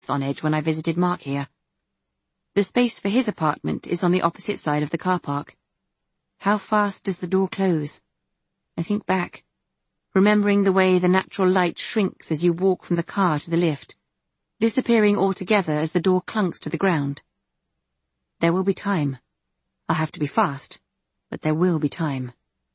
on edge when I visited Mark here. The space for his apartment is on the opposite side of the car park. How fast does the door close? I think back, remembering the way the natural light shrinks as you walk from the car to the lift, disappearing altogether as the door clunks to the ground. There will be time. I'll have to be fast, but there will be time.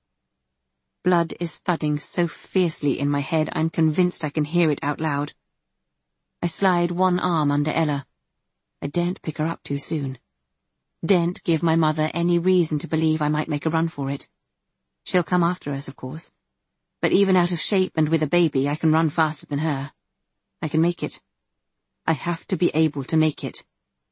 Blood is thudding so fiercely in my head I'm convinced I can hear it out loud. I slide one arm under Ella. I daren't pick her up too soon. Daren't give my mother any reason to believe I might make a run for it. She'll come after us, of course. But even out of shape and with a baby, I can run faster than her. I can make it. I have to be able to make it.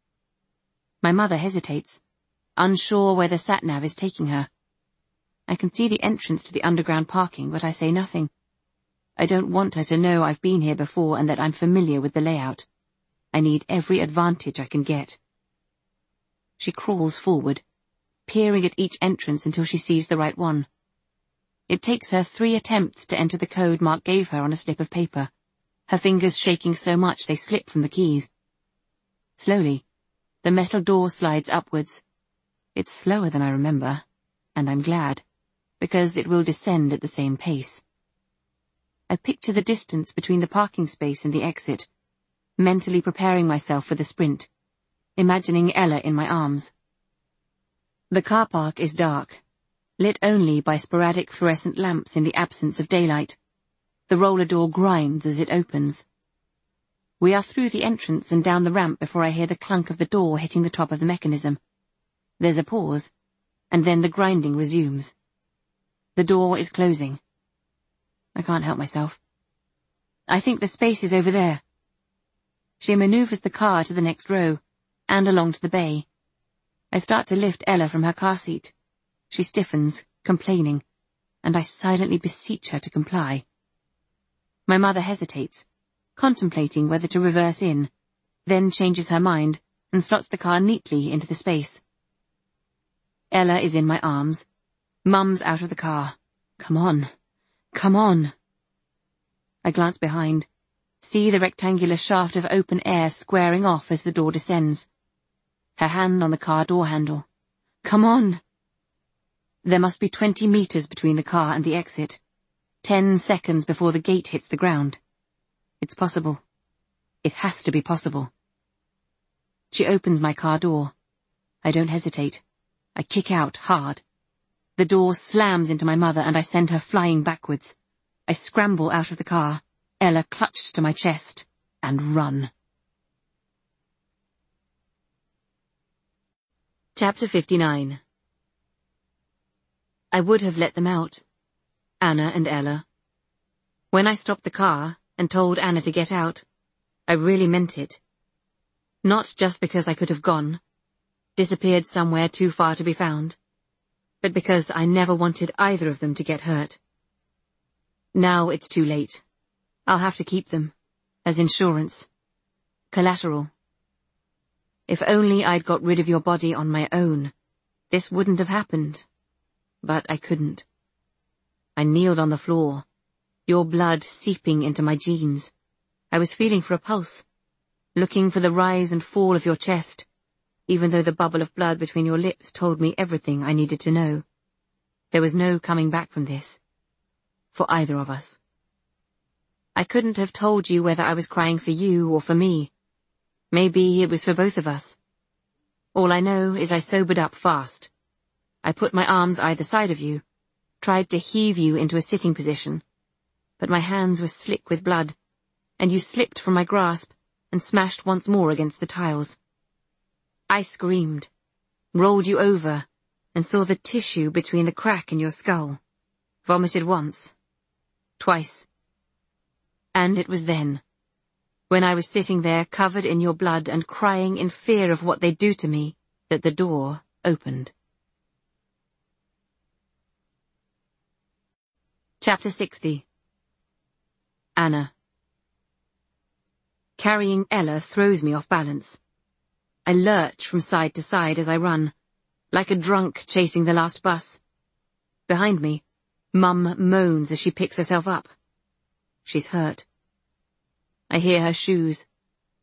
My mother hesitates, unsure where the sat-nav is taking her. I can see the entrance to the underground parking, but I say nothing. I don't want her to know I've been here before and that I'm familiar with the layout. I need every advantage I can get. She crawls forward, peering at each entrance until she sees the right one. It takes her 3 attempts to enter the code Mark gave her on a slip of paper, her fingers shaking so much they slip from the keys. Slowly, the metal door slides upwards. It's slower than I remember, and I'm glad, because it will descend at the same pace. I picture the distance between the parking space and the exit, mentally preparing myself for the sprint, imagining Ella in my arms. The car park is dark, lit only by sporadic fluorescent lamps in the absence of daylight. The roller door grinds as it opens. We are through the entrance and down the ramp before I hear the clunk of the door hitting the top of the mechanism. There's a pause, and then the grinding resumes. The door is closing. I can't help myself. I think the space is over there. She maneuvers the car to the next row, and along to the bay. I start to lift Ella from her car seat. She stiffens, complaining, and I silently beseech her to comply. My mother hesitates, contemplating whether to reverse in, then changes her mind and slots the car neatly into the space. Ella is in my arms. Mum's out of the car. Come on. Come on. I glance behind, see the rectangular shaft of open air squaring off as the door descends. Her hand on the car door handle. Come on. There must be 20 meters between the car and the exit. 10 seconds before the gate hits the ground. It's possible. It has to be possible. She opens my car door. I don't hesitate. I kick out hard. The door slams into my mother and I send her flying backwards. I scramble out of the car, Ella clutched to my chest, and run. Chapter 59. I would have let them out, Anna and Ella. When I stopped the car and told Anna to get out, I really meant it. Not just because I could have gone, disappeared somewhere too far to be found, but because I never wanted either of them to get hurt. Now it's too late. I'll have to keep them, as insurance. Collateral. If only I'd got rid of your body on my own, this wouldn't have happened. But I couldn't. I kneeled on the floor, your blood seeping into my jeans. I was feeling for a pulse, looking for the rise and fall of your chest, even though the bubble of blood between your lips told me everything I needed to know. There was no coming back from this, for either of us. I couldn't have told you whether I was crying for you or for me. Maybe it was for both of us. All I know is I sobered up fast. I put my arms either side of you, tried to heave you into a sitting position, but my hands were slick with blood, and you slipped from my grasp and smashed once more against the tiles. I screamed, rolled you over, and saw the tissue between the crack in your skull. Vomited once, twice. And it was then, when I was sitting there covered in your blood and crying in fear of what they'd do to me, that the door opened. Chapter 60. Anna. Carrying Ella throws me off balance. I lurch from side to side as I run, like a drunk chasing the last bus. Behind me, Mum moans as she picks herself up. She's hurt. I hear her shoes.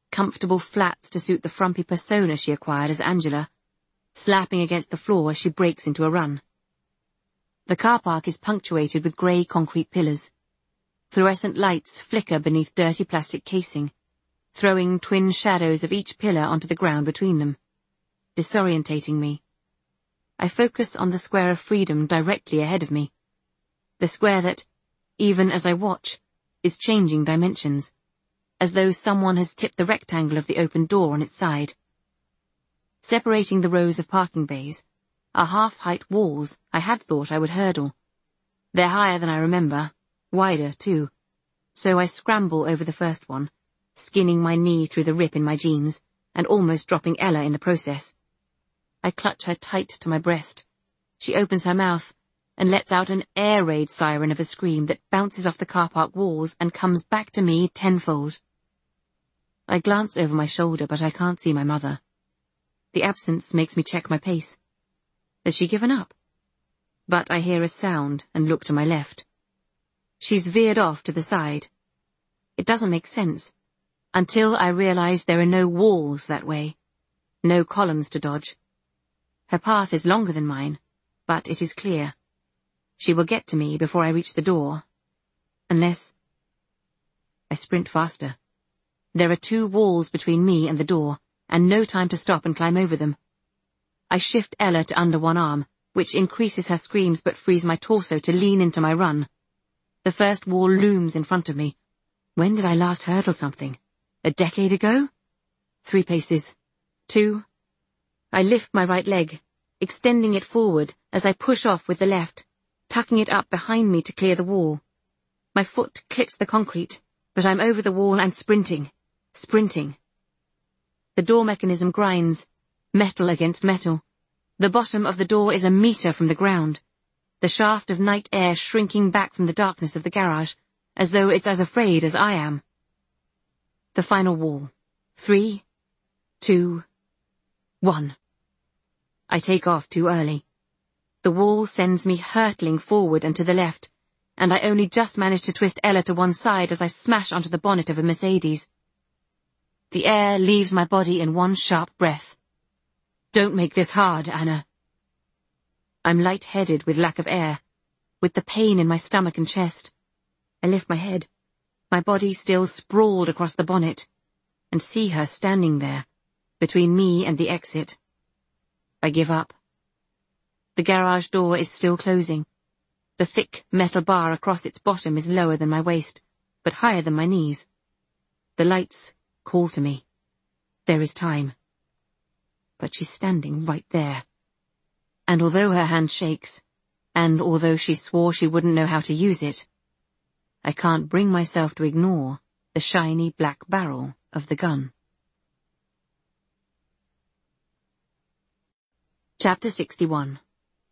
comfortable flats to suit the frumpy persona she acquired as Angela, slapping against the floor as she breaks into a run. The car park is punctuated with grey concrete pillars. Fluorescent lights flicker beneath dirty plastic casing, throwing twin shadows of each pillar onto the ground between them, disorientating me. I focus on the square of freedom directly ahead of me. The square that, even as I watch, is changing dimensions, as though someone has tipped the rectangle of the open door on its side. Separating the rows of parking bays are half-height walls I had thought I would hurdle. They're higher than I remember, wider too, so I scramble over the first one, skinning my knee through the rip in my jeans, and almost dropping Ella in the process. I clutch her tight to my breast. She opens her mouth and lets out an air raid siren of a scream that bounces off the car park walls and comes back to me tenfold. I glance over my shoulder, but I can't see my mother. The absence makes me check my pace. Has she given up? But I hear a sound and look to my left. She's veered off to the side. It doesn't make sense, until I realize there are no walls that way, no columns to dodge. Her path is longer than mine, but it is clear. She will get to me before I reach the door, unless... I sprint faster. There are 2 walls between me and the door, and no time to stop and climb over them. I shift Ella to under one arm, which increases her screams but frees my torso to lean into my run. The first wall looms in front of me. When did I last hurdle something? A decade ago? 3 paces. 2. I lift my right leg, extending it forward as I push off with the left, tucking it up behind me to clear the wall. My foot clips the concrete, but I'm over the wall and sprinting. The door mechanism grinds, metal against metal. The bottom of the door is a meter from the ground, the shaft of night air shrinking back from the darkness of the garage, as though it's as afraid as I am. The final wall. 3, 2, 1. I take off too early. The wall sends me hurtling forward and to the left, and I only just manage to twist Ella to one side as I smash onto the bonnet of a Mercedes. The air leaves my body in one sharp breath. Don't make this hard, Anna. I'm light-headed with lack of air, with the pain in my stomach and chest. I lift my head, my body still sprawled across the bonnet, and see her standing there, between me and the exit. I give up. The garage door is still closing. The thick metal bar across its bottom is lower than my waist, but higher than my knees. The lights call to me. There is time. But she's standing right there. And although her hand shakes, and although she swore she wouldn't know how to use it, I can't bring myself to ignore the shiny black barrel of the gun. Chapter 61.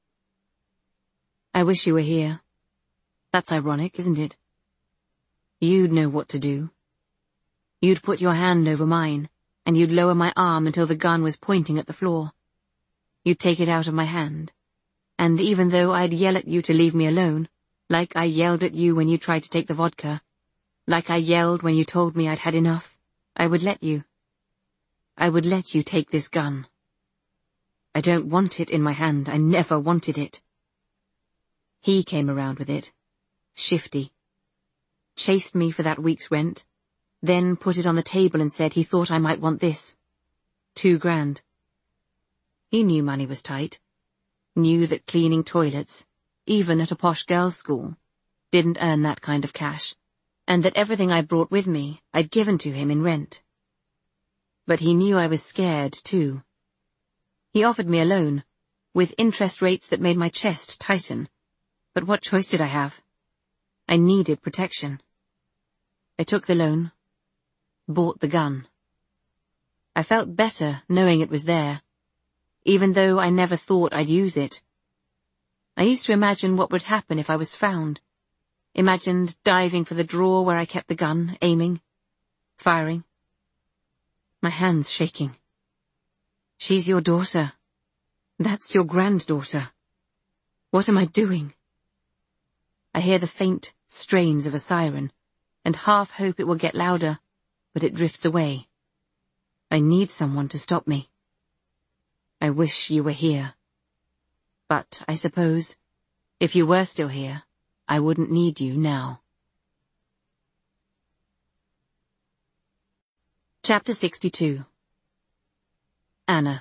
I wish you were here. That's ironic, isn't it? You'd know what to do. You'd put your hand over mine, and you'd lower my arm until the gun was pointing at the floor. You'd take it out of my hand, and even though I'd yell at you to leave me alone, like I yelled at you when you tried to take the vodka, like I yelled when you told me I'd had enough, I would let you. I would let you take this gun. I don't want it in my hand. I never wanted it. He came around with it, shifty. Chased me for that week's rent, then put it on the table and said he thought I might want this. $2,000. He knew money was tight, knew that cleaning toilets, even at a posh girls' school, didn't earn that kind of cash, and that everything I brought with me I'd given to him in rent. But he knew I was scared, too. He offered me a loan, with interest rates that made my chest tighten. But what choice did I have? I needed protection. I took the loan, bought the gun. I felt better knowing it was there, even though I never thought I'd use it. I used to imagine what would happen if I was found. Imagined diving for the drawer where I kept the gun, aiming, firing. My hands shaking. She's your daughter. That's your granddaughter. What am I doing? I hear the faint strains of a siren, and half hope it will get louder, but it drifts away. I need someone to stop me. I wish you were here. But I suppose, if you were still here, I wouldn't need you now. Chapter 62. Anna.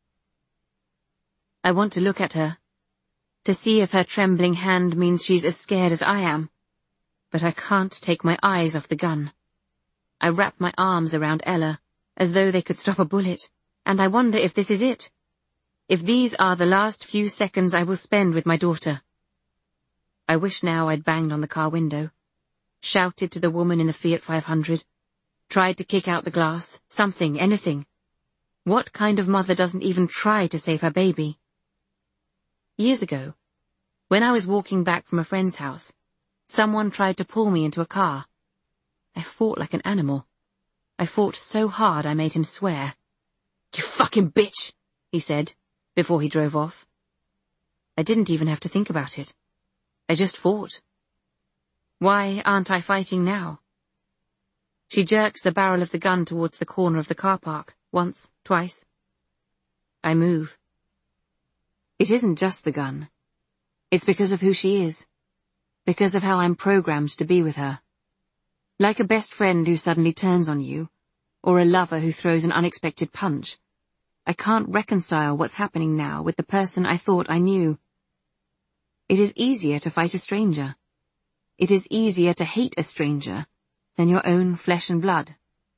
I want to look at her, to see if her trembling hand means she's as scared as I am, but I can't take my eyes off the gun. I wrap my arms around Ella, as though they could stop a bullet, and I wonder if this is it. If these are the last few seconds I will spend with my daughter. I wish now I'd banged on the car window, shouted to the woman in the Fiat 500, tried to kick out the glass, something, anything. What kind of mother doesn't even try to save her baby? Years ago, when I was walking back from a friend's house, someone tried to pull me into a car. I fought like an animal. I fought so hard I made him swear. "You fucking bitch," he said, before he drove off. I didn't even have to think about it. I just fought. Why aren't I fighting now? She jerks the barrel of the gun towards the corner of the car park, once, twice. I move. It isn't just the gun. It's because of who she is. Because of how I'm programmed to be with her. Like a best friend who suddenly turns on you, or a lover who throws an unexpected punch. I can't reconcile what's happening now with the person I thought I knew. It is easier to fight a stranger. It is easier to hate a stranger than your own flesh and blood.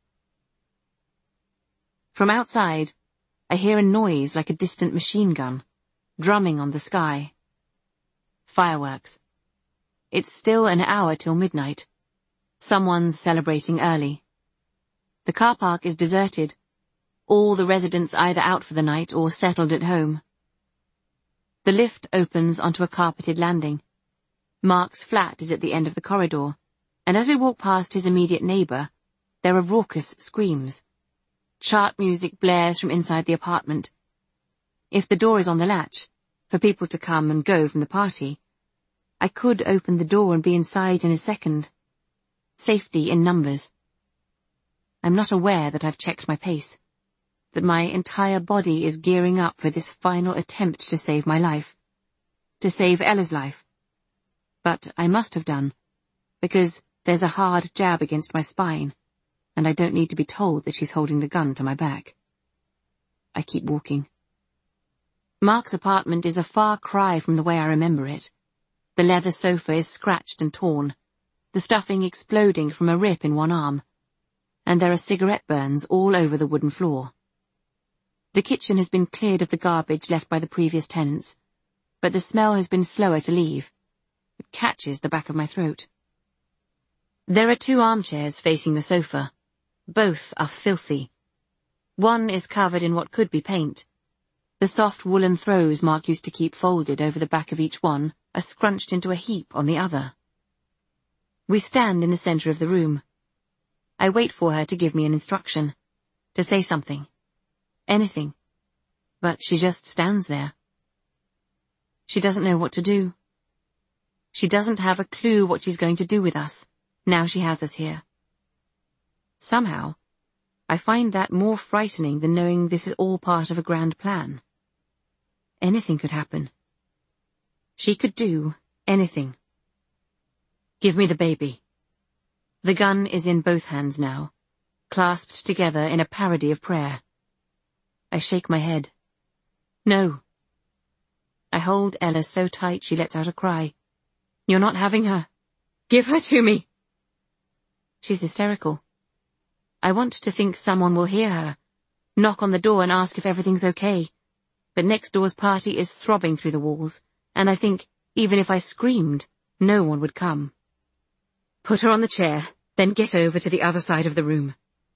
From outside, I hear a noise like a distant machine gun, drumming on the sky. Fireworks. It's still an hour till midnight. Someone's celebrating early. The car park is deserted. All the residents either out for the night or settled at home. The lift opens onto a carpeted landing. Mark's flat is at the end of the corridor, and as we walk past his immediate neighbour, there are raucous screams. Chart music blares from inside the apartment. If the door is on the latch, for people to come and go from the party, I could open the door and be inside in a second. Safety in numbers. I'm not aware that I've checked my pace, that my entire body is gearing up for this final attempt to save my life, to save Ella's life. But I must have done, because there's a hard jab against my spine, and I don't need to be told that she's holding the gun to my back. I keep walking. Mark's apartment is a far cry from the way I remember it. The leather sofa is scratched and torn, the stuffing exploding from a rip in one arm, and there are cigarette burns all over the wooden floor. The kitchen has been cleared of the garbage left by the previous tenants, but the smell has been slower to leave. It catches the back of my throat. There are 2 armchairs facing the sofa. Both are filthy. One is covered in what could be paint. The soft woolen throws Mark used to keep folded over the back of each one are scrunched into a heap on the other. We stand in the centre of the room. I wait for her to give me an instruction, to say something. Anything. But she just stands there. She doesn't know what to do. She doesn't have a clue what she's going to do with us, now she has us here. Somehow, I find that more frightening than knowing this is all part of a grand plan. Anything could happen. She could do anything. Give me the baby. The gun is in both hands now, clasped together in a parody of prayer. I shake my head. No. I hold Ella so tight she lets out a cry. You're not having her. Give her to me. She's hysterical. I want to think someone will hear her, knock on the door and ask if everything's okay. But next door's party is throbbing through the walls, and I think, even if I screamed, no one would come. Put her on the chair, then get over to the other side of the room.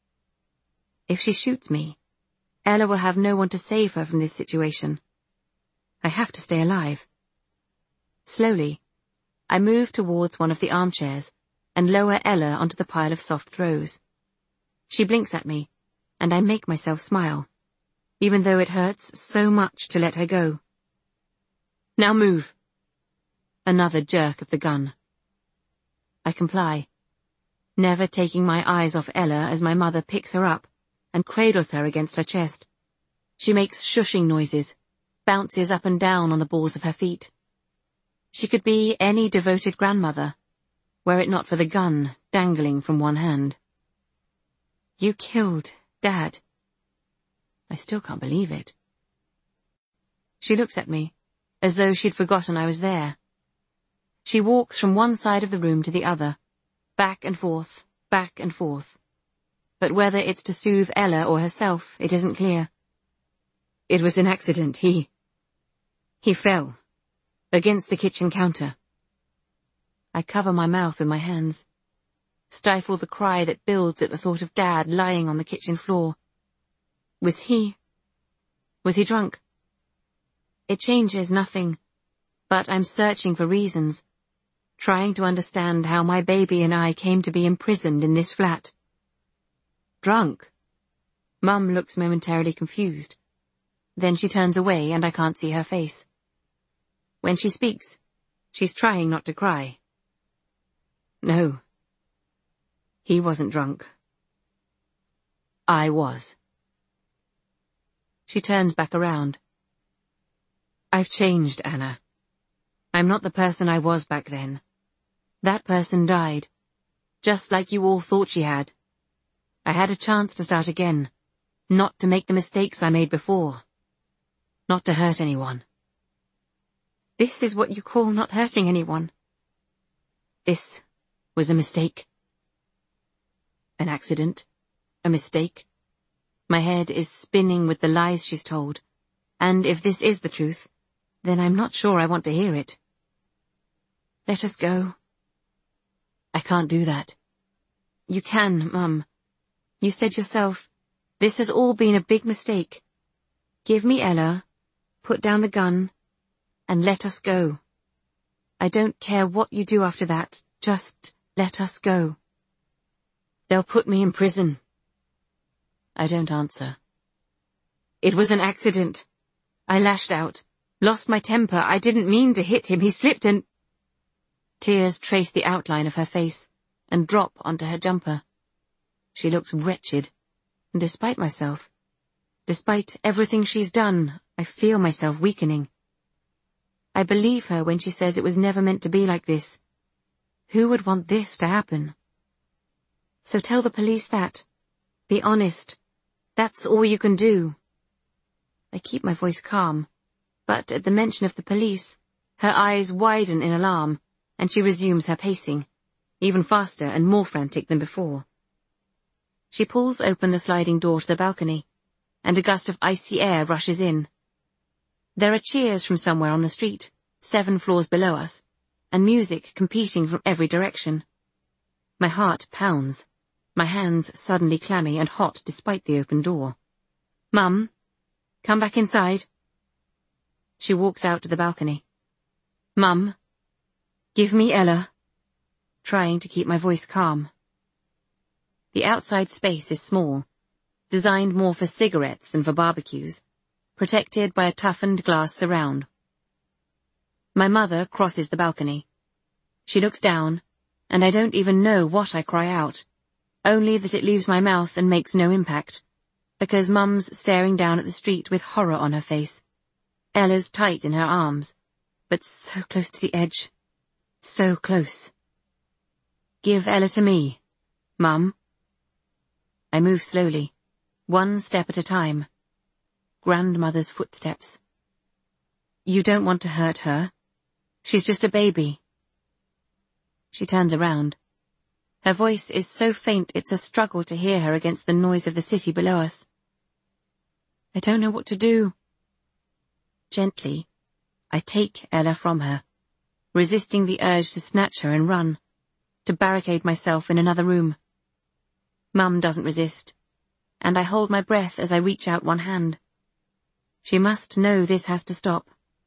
If she shoots me, Ella will have no one to save her from this situation. I have to stay alive. Slowly, I move towards one of the armchairs and lower Ella onto the pile of soft throws. She blinks at me, and I make myself smile, even though it hurts so much to let her go. Now move. Another jerk of the gun. I comply, never taking my eyes off Ella as my mother picks her up, and cradles her against her chest. She makes shushing noises, bounces up and down on the balls of her feet. She could be any devoted grandmother, were it not for the gun dangling from one hand. You killed Dad. I still can't believe it. She looks at me, as though she'd forgotten I was there. She walks from one side of the room to the other, back and forth, back and forth. But whether it's to soothe Ella or herself, it isn't clear. It was an accident. He fell, against the kitchen counter. I cover my mouth with my hands, stifle the cry that builds at the thought of Dad lying on the kitchen floor. Was he drunk? It changes nothing, but I'm searching for reasons, trying to understand how my baby and I came to be imprisoned in this flat. Drunk? Mum looks momentarily confused. Then she turns away and I can't see her face. When she speaks, she's trying not to cry. No. He wasn't drunk. I was. She turns back around. I've changed, Anna. I'm not the person I was back then. That person died, just like you all thought she had. I had a chance to start again, not to make the mistakes I made before, not to hurt anyone. This is what you call not hurting anyone. This was a mistake. An accident. A mistake. My head is spinning with the lies she's told, and if this is the truth, then I'm not sure I want to hear it. Let us go. I can't do that. You can, Mum. You said yourself, this has all been a big mistake. Give me Ella, put down the gun, and let us go. I don't care what you do after that, just let us go. They'll put me in prison. I don't answer. It was an accident. I lashed out, lost my temper. I didn't mean to hit him. He slipped and... Tears trace the outline of her face and drop onto her jumper. She looks wretched, and despite myself, despite everything she's done, I feel myself weakening. I believe her when she says it was never meant to be like this. Who would want this to happen? So tell the police that. Be honest. That's all you can do. I keep my voice calm, but at the mention of the police, her eyes widen in alarm, and she resumes her pacing, even faster and more frantic than before. She pulls open the sliding door to the balcony, and a gust of icy air rushes in. There are cheers from somewhere on the street, 7 floors below us, and music competing from every direction. My heart pounds, my hands suddenly clammy and hot despite the open door. Mum, come back inside. She walks out to the balcony. Mum, give me Ella. Trying to keep my voice calm. The outside space is small, designed more for cigarettes than for barbecues, protected by a toughened glass surround. My mother crosses the balcony. She looks down, and I don't even know what I cry out, only that it leaves my mouth and makes no impact, because Mum's staring down at the street with horror on her face. Ella's tight in her arms, but so close to the edge. So close. Give Ella to me, Mum. I move slowly, one step at a time. Grandmother's footsteps. You don't want to hurt her. She's just a baby. She turns around. Her voice is so faint it's a struggle to hear her against the noise of the city below us. I don't know what to do. Gently, I take Ella from her, resisting the urge to snatch her and run, to barricade myself in another room. Mum doesn't resist, and I hold my breath as I reach out one hand. She must know this has to stop.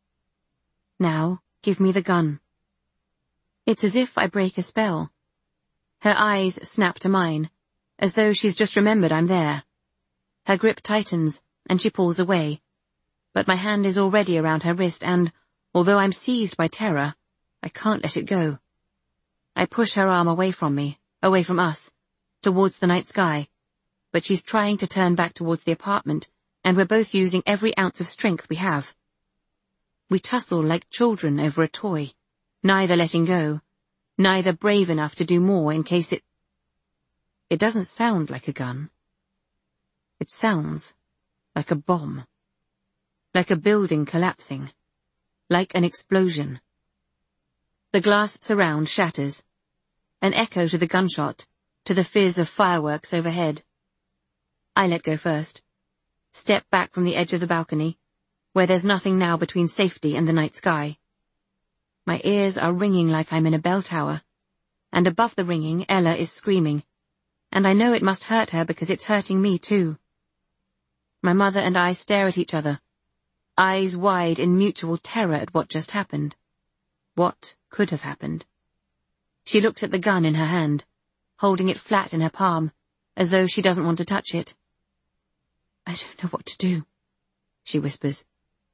Now, give me the gun. It's as if I break a spell. Her eyes snap to mine, as though she's just remembered I'm there. Her grip tightens, and she pulls away, but my hand is already around her wrist and, although I'm seized by terror, I can't let it go. I push her arm away from me, away from us, towards the night sky. but she's trying to turn back towards the apartment, and we're both using every ounce of strength we have. We tussle like children over a toy, neither letting go, neither brave enough to do more in case it... It doesn't sound like a gun. It sounds like a bomb. Like a building collapsing. Like an explosion. The glass surround shatters. An echo to the gunshot, to the fizz of fireworks overhead. I let go first. Step back from the edge of the balcony, where there's nothing now between safety and the night sky. My ears are ringing like I'm in a bell tower, and above the ringing, Ella is screaming, and I know it must hurt her because it's hurting me too. My mother and I stare at each other, eyes wide in mutual terror at what just happened. What could have happened? She looks at the gun in her hand, holding it flat in her palm, as though she doesn't want to touch it. I don't know what to do, she whispers.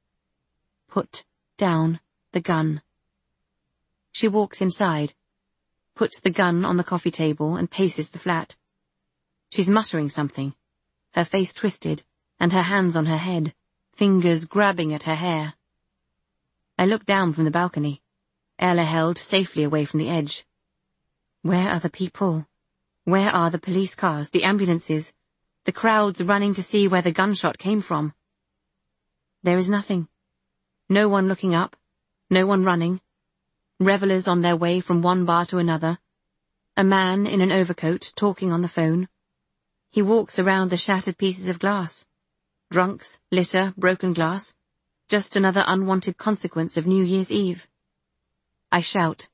Put down the gun. She walks inside, puts the gun on the coffee table and paces the flat. She's muttering something, her face twisted, and her hands on her head, fingers grabbing at her hair. I look down from the balcony, Ella held safely away from the edge. Where are the people? Where are the police cars, the ambulances, the crowds running to see where the gunshot came from? There is nothing. No one looking up, no one running. Revelers on their way from one bar to another. A man in an overcoat talking on the phone. He walks around the shattered pieces of glass. Drunks, litter, broken glass. Just another unwanted consequence of New Year's Eve. I shout.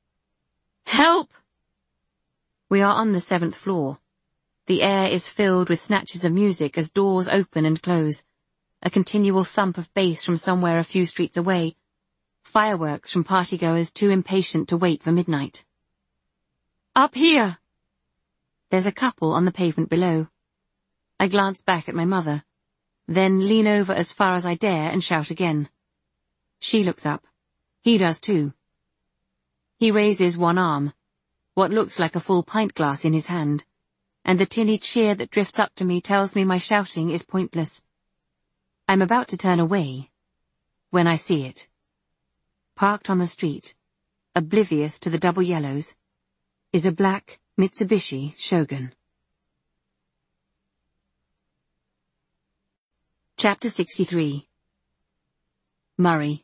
Help! We are on the 7th floor. The air is filled with snatches of music as doors open and close. A continual thump of bass from somewhere a few streets away. Fireworks from partygoers too impatient to wait for midnight. Up here! There's a couple on the pavement below. I glance back at my mother, then lean over as far as I dare and shout again. She looks up. He does too. He raises one arm, what looks like a full pint glass in his hand, and the tinny cheer that drifts up to me tells me my shouting is pointless. I'm about to turn away, when I see it. Parked on the street, oblivious to the double yellows, is a black Mitsubishi Shogun. Chapter 63. Murray.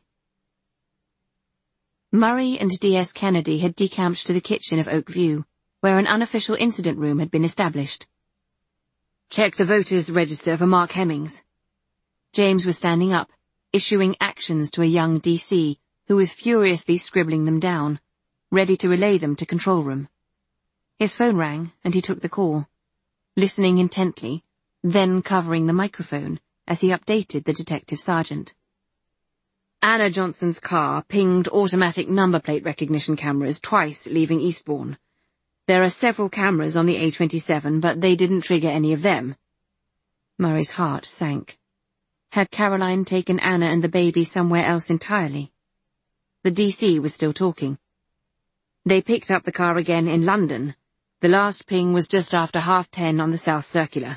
Murray and D.S. Kennedy had decamped to the kitchen of Oak View, where an unofficial incident room had been established. Check the voters' register for Mark Hemmings. James was standing up, issuing actions to a young D.C., who was furiously scribbling them down, ready to relay them to control room. His phone rang, and he took the call, listening intently, then covering the microphone as he updated the detective sergeant. Anna Johnson's car pinged automatic number plate recognition cameras twice leaving Eastbourne. There are several cameras on the A27, but they didn't trigger any of them. Murray's heart sank. Had Caroline taken Anna and the baby somewhere else entirely? The DC was still talking. They picked up the car again in London. The last ping was just after 10:30 on the South Circular.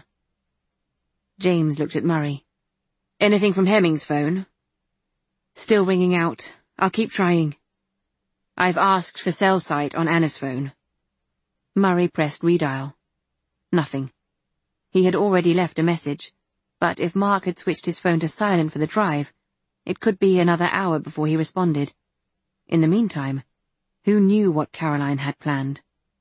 James looked at Murray. Anything from Hemmings' phone? Still ringing out. I'll keep trying. I've asked for cell site on Anna's phone. Murray pressed redial. Nothing. He had already left a message, but if Mark had switched his phone to silent for the drive, it could be another hour before he responded. In the meantime, who knew what Caroline had planned?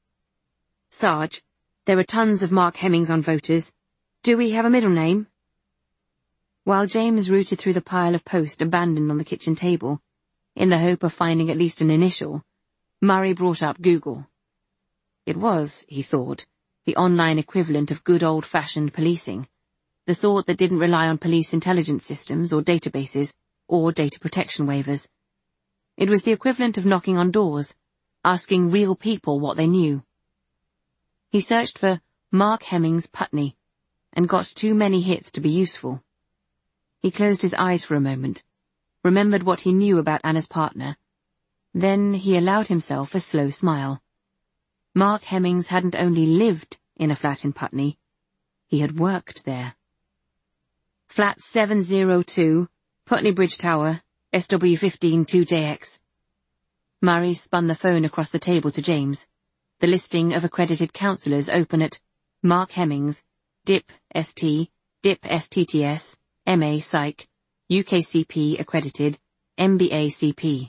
Sarge, there are tons of Mark Hemmings on voters. Do we have a middle name? While James rooted through the pile of post abandoned on the kitchen table, in the hope of finding at least an initial, Murray brought up Google. It was, he thought, the online equivalent of good old-fashioned policing, the sort that didn't rely on police intelligence systems or databases or data protection waivers. It was the equivalent of knocking on doors, asking real people what they knew. He searched for Mark Hemmings Putney, and got too many hits to be useful. He closed his eyes for a moment, remembered what he knew about Anna's partner. Then he allowed himself a slow smile. Mark Hemmings hadn't only lived in a flat in Putney, He had worked there. Flat 702, Putney Bridge Tower, SW15 2JX. Murray spun the phone across the table to James. The listing of accredited counsellors open at Mark Hemmings, DIP ST, DIP STTS, MA Psych, UKCP accredited, MBA CP.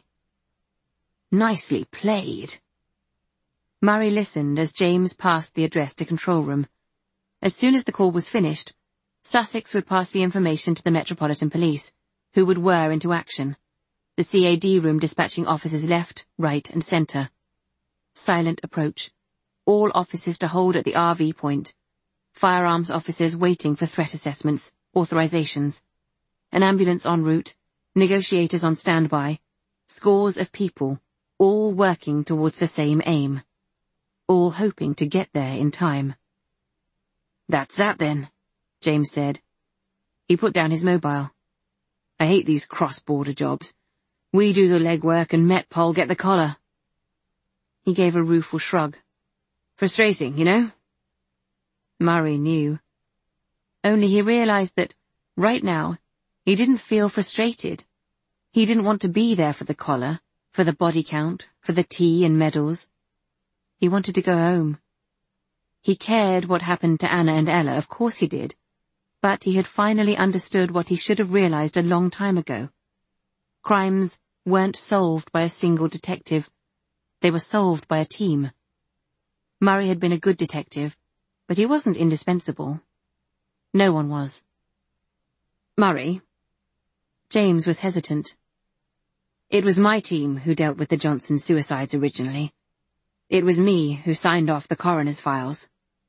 Nicely played. Murray listened as James passed the address to control room. As soon as the call was finished, Sussex would pass the information to the Metropolitan Police, who would whir into action, the CAD room dispatching officers left, right and centre. Silent approach. All officers to hold at the RV point. Firearms officers waiting for threat assessments, authorizations. An ambulance en route, negotiators on standby. Scores of people, all working towards the same aim. All hoping to get there in time. "That's that then," James said. He put down his mobile. "I hate these cross-border jobs. We do the legwork and Metpol get the collar." He gave a rueful shrug. "Frustrating, you know?" Murray knew. Only he realized that, right now, he didn't feel frustrated. He didn't want to be there for the collar, for the body count, for the tea and medals. He wanted to go home. He cared what happened to Anna and Ella, of course he did. But he had finally understood what he should have realized a long time ago. Crimes weren't solved by a single detective. They were solved by a team. Murray had been a good detective, but he wasn't indispensable. No one was. "Murray?" James was hesitant. "It was my team who dealt with the Johnson suicides originally. It was me who signed off the coroner's files."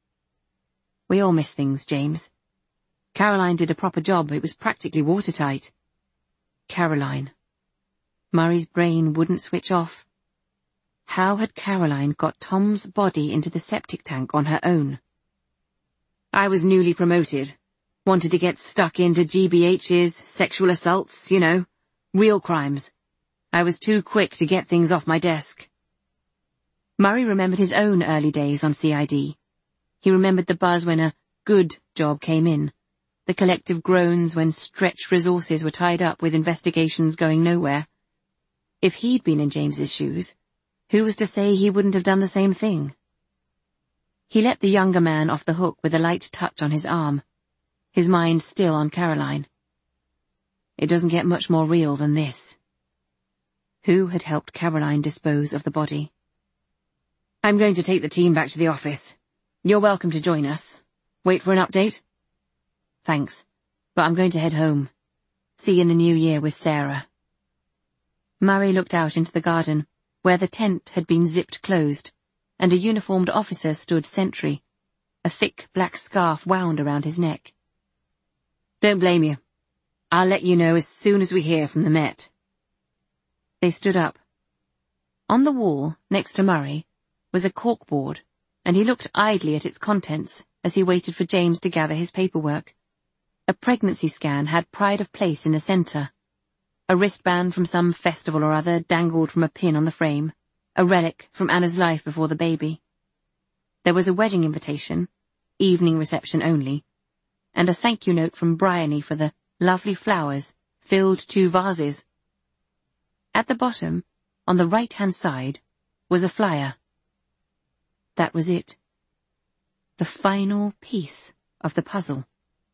"We all miss things, James. Caroline did a proper job. It was practically watertight." Caroline. Murray's brain wouldn't switch off. How had Caroline got Tom's body into the septic tank on her own? "I was newly promoted. Wanted to get stuck into GBH's, sexual assaults, you know, real crimes. I was too quick to get things off my desk." Murray remembered his own early days on CID. He remembered the buzz when a good job came in, the collective groans when stretched resources were tied up with investigations going nowhere. If he'd been in James's shoes, who was to say he wouldn't have done the same thing? He let the younger man off the hook with a light touch on his arm, his mind still on Caroline. It doesn't get much more real than this. Who had helped Caroline dispose of the body? "I'm going to take the team back to the office. You're welcome to join us. Wait for an update?" "Thanks, but I'm going to head home. See you in the new year with Sarah." Murray looked out into the garden, where the tent had been zipped closed, and a uniformed officer stood sentry, a thick black scarf wound around his neck. "Don't blame you. I'll let you know as soon as we hear from the Met." They stood up. On the wall, next to Murray, was a corkboard, and he looked idly at its contents as he waited for James to gather his paperwork. A pregnancy scan had pride of place in the centre. A wristband from some festival or other dangled from a pin on the frame, a relic from Anna's life before the baby. There was a wedding invitation, evening reception only, and a thank-you note from Bryony for the lovely flowers filled 2 vases. At the bottom, on the right-hand side, was a flyer. That was it. The final piece of the puzzle.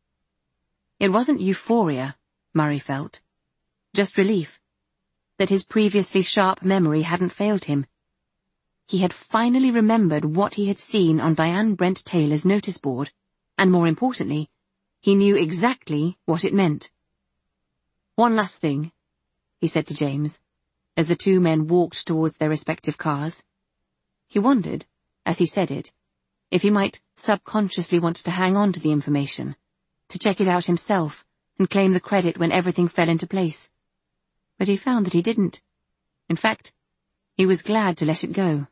It wasn't euphoria, Murray felt. Just relief. That his previously sharp memory hadn't failed him. He had finally remembered what he had seen on Diane Brent Taylor's notice board, and more importantly, he knew exactly what it meant. "One last thing," he said to James, as the 2 men walked towards their respective cars. He wondered, as he said it, if he might subconsciously want to hang on to the information, to check it out himself and claim the credit when everything fell into place. But he found that he didn't. In fact, he was glad to let it go.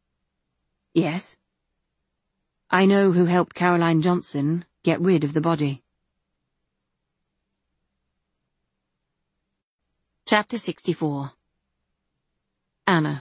"Yes. I know who helped Caroline Johnson get rid of the body." Chapter 64. Anna.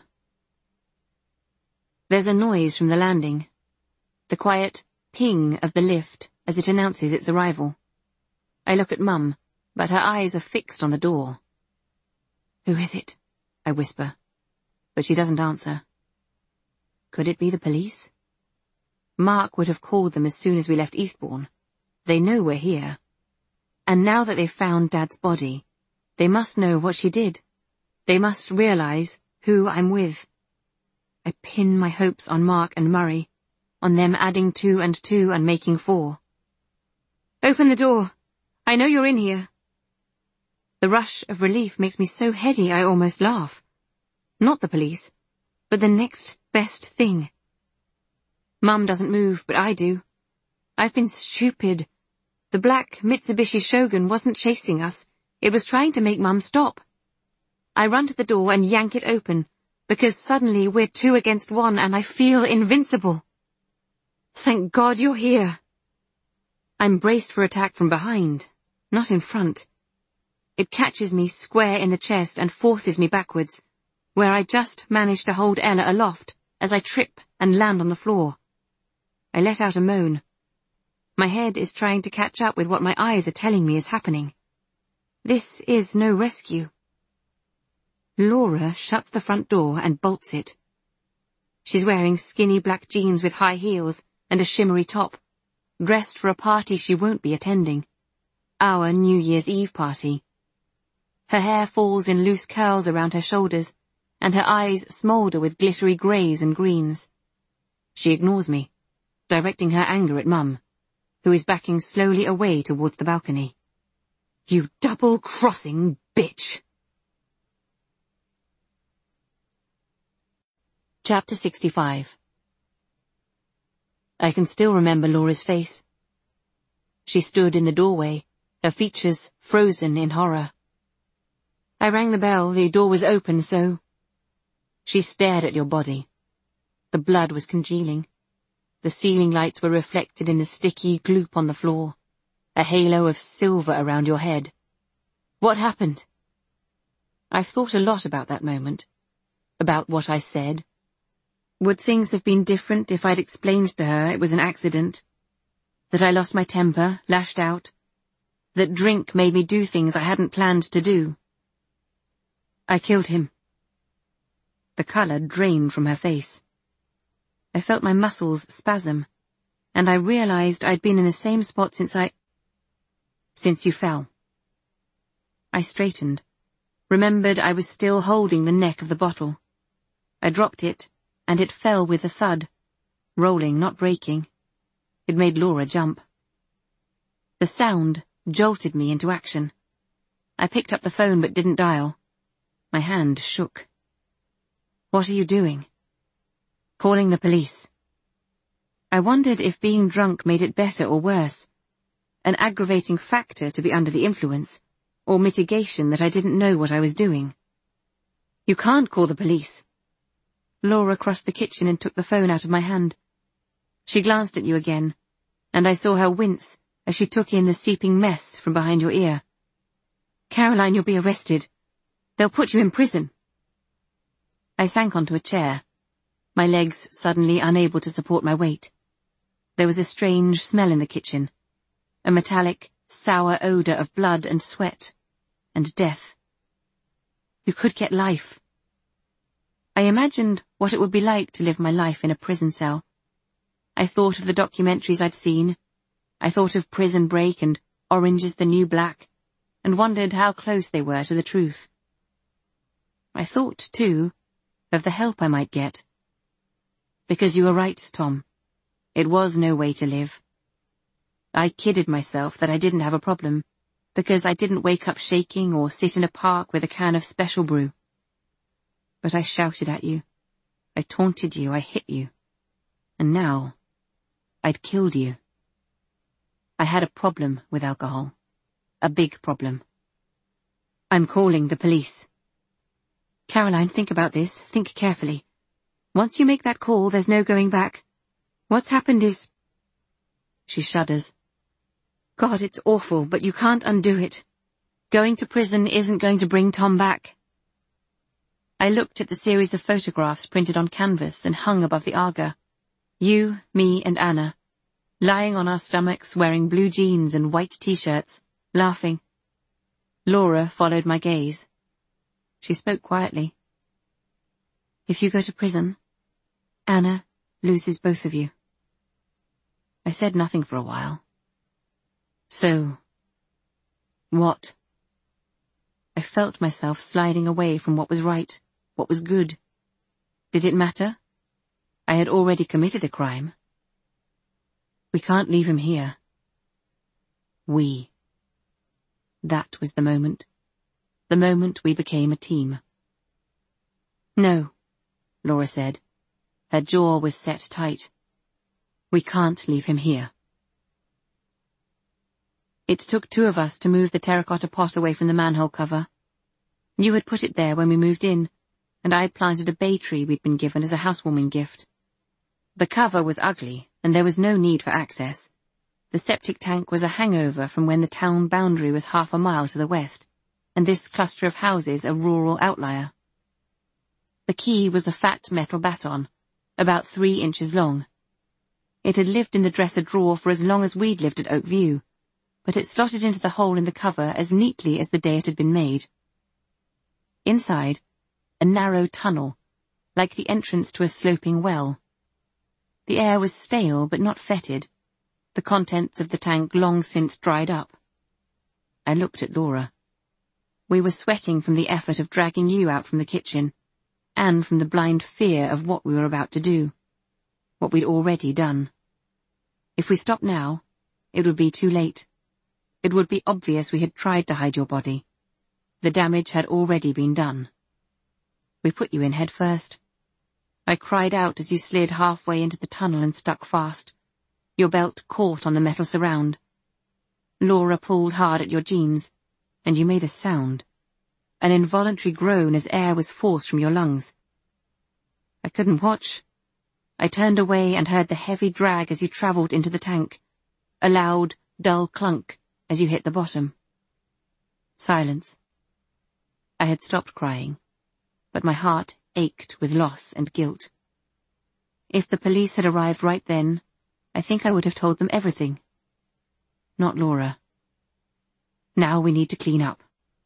There's a noise from the landing. The quiet ping of the lift as it announces its arrival. I look at Mum, but her eyes are fixed on the door. "Who is it?" I whisper, but she doesn't answer. Could it be the police? Mark would have called them as soon as we left Eastbourne. They know we're here. And now that they've found Dad's body, they must know what she did. They must realize who I'm with. I pin my hopes on Mark and Murray, on them adding 2 and 2 and making 4. "Open the door. I know you're in here." The rush of relief makes me so heady I almost laugh. Not the police, but the next best thing. Mum doesn't move, but I do. I've been stupid. The black Mitsubishi Shogun wasn't chasing us. It was trying to make Mum stop. I run to the door and yank it open, because suddenly we're 2 against 1 and I feel invincible. Thank God you're here. I'm braced for attack from behind, not in front. It catches me square in the chest and forces me backwards, where I just manage to hold Ella aloft as I trip and land on the floor. I let out a moan. My head is trying to catch up with what my eyes are telling me is happening. This is no rescue. Laura shuts the front door and bolts it. She's wearing skinny black jeans with high heels and a shimmery top, dressed for a party she won't be attending. Our New Year's Eve party. Her hair falls in loose curls around her shoulders, and her eyes smoulder with glittery greys and greens. She ignores me, directing her anger at Mum, who is backing slowly away towards the balcony. "You double-crossing bitch!" Chapter 65. I can still remember Laura's face. She stood in the doorway, her features frozen in horror. I rang the bell, the door was open, so... She stared at your body. The blood was congealing. The ceiling lights were reflected in the sticky gloop on the floor, a halo of silver around your head. What happened? I've thought a lot about that moment, about what I said. Would things have been different if I'd explained to her it was an accident? That I lost my temper, lashed out? That drink made me do things I hadn't planned to do? I killed him. The colour drained from her face. I felt my muscles spasm, and I realized I'd been in the same spot since you fell. I straightened, remembered I was still holding the neck of the bottle. I dropped it, and it fell with a thud, rolling, not breaking. It made Laura jump. The sound jolted me into action. I picked up the phone but didn't dial. My hand shook. "What are you doing?" "Calling the police." I wondered if being drunk made it better or worse, an aggravating factor to be under the influence, or mitigation that I didn't know what I was doing. "You can't call the police." Laura crossed the kitchen and took the phone out of my hand. She glanced at you again, and I saw her wince as she took in the seeping mess from behind your ear. "Caroline, you'll be arrested. They'll put you in prison." I sank onto a chair, my legs suddenly unable to support my weight. There was a strange smell in the kitchen, a metallic, sour odour of blood and sweat, and death. You could get life. I imagined what it would be like to live my life in a prison cell. I thought of the documentaries I'd seen. I thought of Prison Break and Orange is the New Black, and wondered how close they were to the truth. I thought, too, of the help I might get. Because you were right, Tom. It was no way to live. I kidded myself that I didn't have a problem, because I didn't wake up shaking or sit in a park with a can of special brew. But I shouted at you. I taunted you, I hit you. And now, I'd killed you. I had a problem with alcohol. A big problem. I'm calling the police. Caroline, think about this. Think carefully. Once you make that call, there's no going back. What's happened is... She shudders. God, it's awful, but you can't undo it. Going to prison isn't going to bring Tom back. I looked at the series of photographs printed on canvas and hung above the Aga. You, me, and Anna, lying on our stomachs wearing blue jeans and white t-shirts, laughing. Laura followed my gaze. She spoke quietly. If you go to prison, Anna loses both of you. I said nothing for a while. So, what? I felt myself sliding away from what was right, what was good. Did it matter? I had already committed a crime. We can't leave him here. We. That was the moment we became a team. No, Laura said. Her jaw was set tight. We can't leave him here. It took 2 of us to move the terracotta pot away from the manhole cover. You had put it there when we moved in, and I had planted a bay tree we'd been given as a housewarming gift. The cover was ugly, and there was no need for access. The septic tank was a hangover from when the town boundary was half a mile to the west, and this cluster of houses a rural outlier. The key was a fat metal baton, about 3 inches long. It had lived in the dresser drawer for as long as we'd lived at Oak View, but it slotted into the hole in the cover as neatly as the day it had been made. Inside, a narrow tunnel, like the entrance to a sloping well. The air was stale but not fetid, the contents of the tank long since dried up. I looked at Laura. We were sweating from the effort of dragging you out from the kitchen, and from the blind fear of what we were about to do, what we'd already done. If we stopped now, it would be too late. It would be obvious we had tried to hide your body. The damage had already been done. We put you in head first. I cried out as you slid halfway into the tunnel and stuck fast. Your belt caught on the metal surround. Laura pulled hard at your jeans, and you made a sound, an involuntary groan as air was forced from your lungs. I couldn't watch. I turned away and heard the heavy drag as you travelled into the tank, a loud, dull clunk as you hit the bottom. Silence. I had stopped crying, but my heart ached with loss and guilt. If the police had arrived right then, I think I would have told them everything. Not Laura. Now we need to clean up.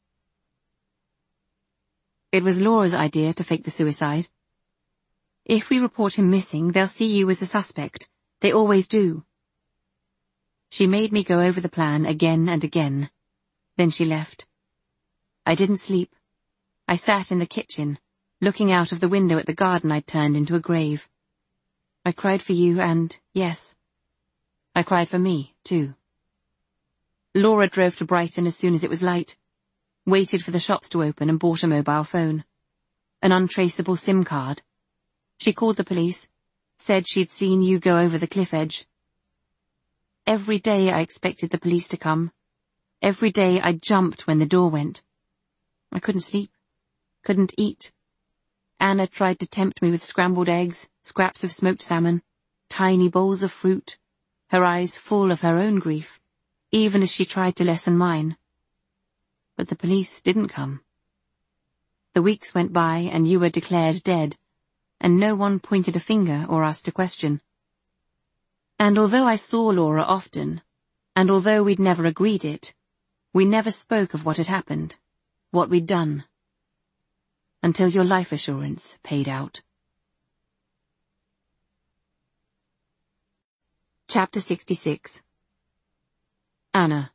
It was Laura's idea to fake the suicide. If we report him missing, they'll see you as a suspect. They always do. She made me go over the plan again and again. Then she left. I didn't sleep. I sat in the kitchen, looking out of the window at the garden I'd turned into a grave. I cried for you and, yes, I cried for me, too. Laura drove to Brighton as soon as it was light, waited for the shops to open and bought a mobile phone. An untraceable SIM card. She called the police, said she'd seen you go over the cliff edge. Every day I expected the police to come. Every day I jumped when the door went. I couldn't sleep, couldn't eat. Anna tried to tempt me with scrambled eggs, scraps of smoked salmon, tiny bowls of fruit, her eyes full of her own grief, even as she tried to lessen mine. But the police didn't come. The weeks went by and you were declared dead, and no one pointed a finger or asked a question. And although I saw Laura often, and although we'd never agreed it, we never spoke of what had happened, what we'd done. Until your life assurance paid out. Chapter 66. Anna.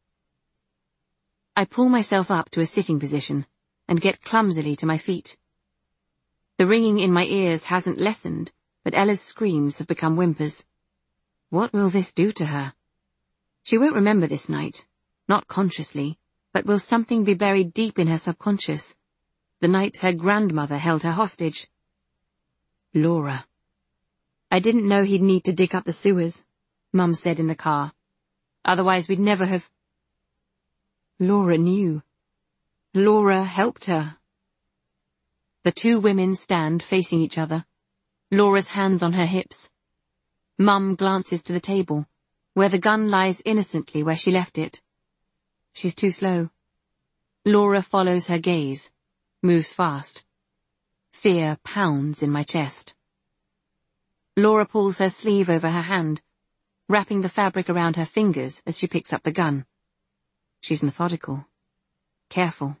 I pull myself up to a sitting position and get clumsily to my feet. The ringing in my ears hasn't lessened, but Ella's screams have become whimpers. What will this do to her? She won't remember this night, not consciously, but will something be buried deep in her subconscious? The night her grandmother held her hostage. Laura. I didn't know he'd need to dig up the sewers, Mum said in the car. Otherwise we'd never have... Laura knew. Laura helped her. The 2 women stand facing each other, Laura's hands on her hips. Mum glances to the table, where the gun lies innocently where she left it. She's too slow. Laura follows her gaze, moves fast. Fear pounds in my chest. Laura pulls her sleeve over her hand, wrapping the fabric around her fingers as she picks up the gun. She's methodical, careful,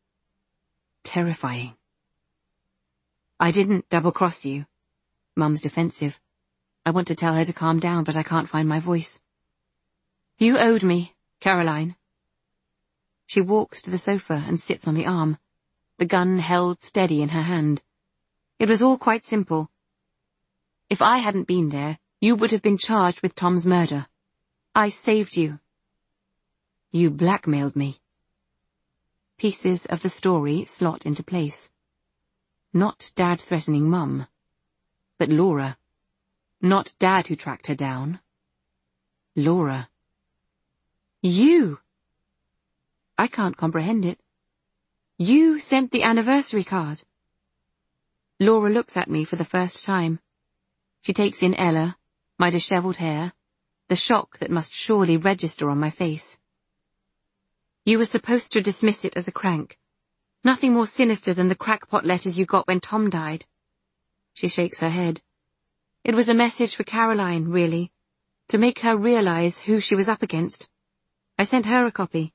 terrifying. I didn't double-cross you. Mum's defensive. I want to tell her to calm down, but I can't find my voice. You owed me, Caroline. She walks to the sofa and sits on the arm, the gun held steady in her hand. It was all quite simple. If I hadn't been there, you would have been charged with Tom's murder. I saved you. You blackmailed me. Pieces of the story slot into place. Not Dad threatening Mum, but Laura. Not Dad who tracked her down. Laura. You! I can't comprehend it. You sent the anniversary card. Laura looks at me for the first time. She takes in Ella, my dishevelled hair, the shock that must surely register on my face. You were supposed to dismiss it as a crank. Nothing more sinister than the crackpot letters you got when Tom died. She shakes her head. It was a message for Caroline, really, to make her realize who she was up against. I sent her a copy.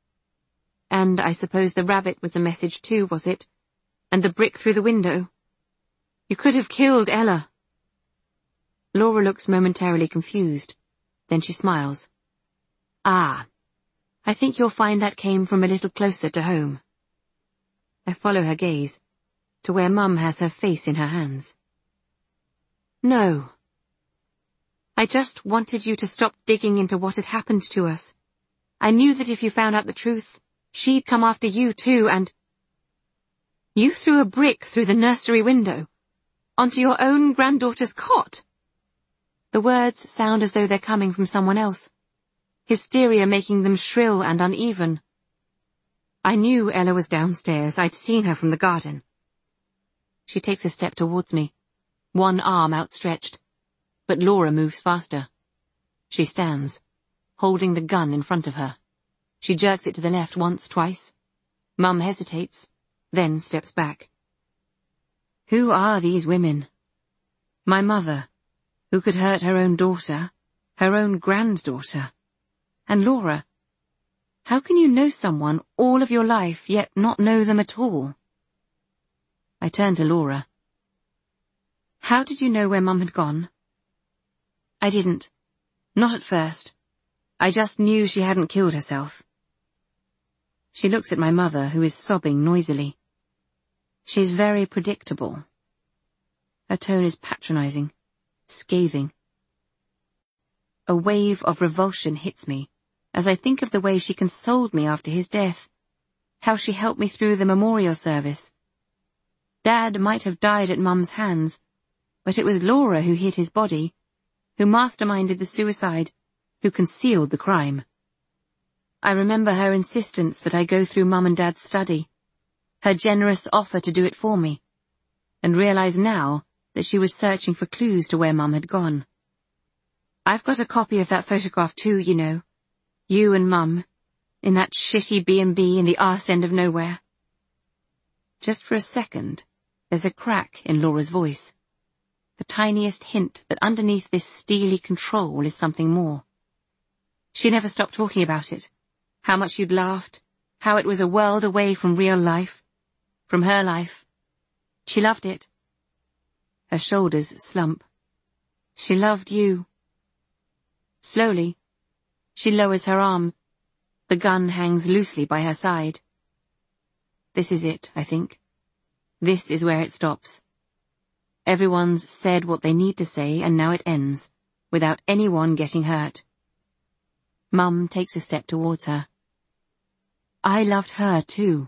And I suppose the rabbit was a message too, was it? And the brick through the window. You could have killed Ella. Laura looks momentarily confused. Then she smiles. Ah, I think you'll find that came from a little closer to home. I follow her gaze, to where Mum has her face in her hands. No. I just wanted you to stop digging into what had happened to us. I knew that if you found out the truth, she'd come after you too, and... You threw a brick through the nursery window, onto your own granddaughter's cot. The words sound as though they're coming from someone else, hysteria making them shrill and uneven. I knew Ella was downstairs. I'd seen her from the garden. She takes a step towards me, one arm outstretched, but Laura moves faster. She stands, holding the gun in front of her. She jerks it to the left once, twice. Mum hesitates, then steps back. Who are these women? My mother, who could hurt her own daughter, her own granddaughter. And Laura, how can you know someone all of your life yet not know them at all? I turn to Laura. How did you know where Mum had gone? I didn't. Not at first. I just knew she hadn't killed herself. She looks at my mother, who is sobbing noisily. She's very predictable. Her tone is patronizing, scathing. A wave of revulsion hits me as I think of the way she consoled me after his death, how she helped me through the memorial service. Dad might have died at Mum's hands, but it was Laura who hid his body, who masterminded the suicide, who concealed the crime. I remember her insistence that I go through Mum and Dad's study, her generous offer to do it for me, and realize now that she was searching for clues to where Mum had gone. I've got a copy of that photograph too, you know. You and Mum, in that shitty B&B in the arse end of nowhere. Just for a second, there's a crack in Laura's voice. The tiniest hint that underneath this steely control is something more. She never stopped talking about it. How much you'd laughed, how it was a world away from real life, from her life. She loved it. Her shoulders slump. She loved you. Slowly, she lowers her arm. The gun hangs loosely by her side. This is it, I think. This is where it stops. Everyone's said what they need to say, and now it ends, without anyone getting hurt. Mum takes a step towards her. I loved her too.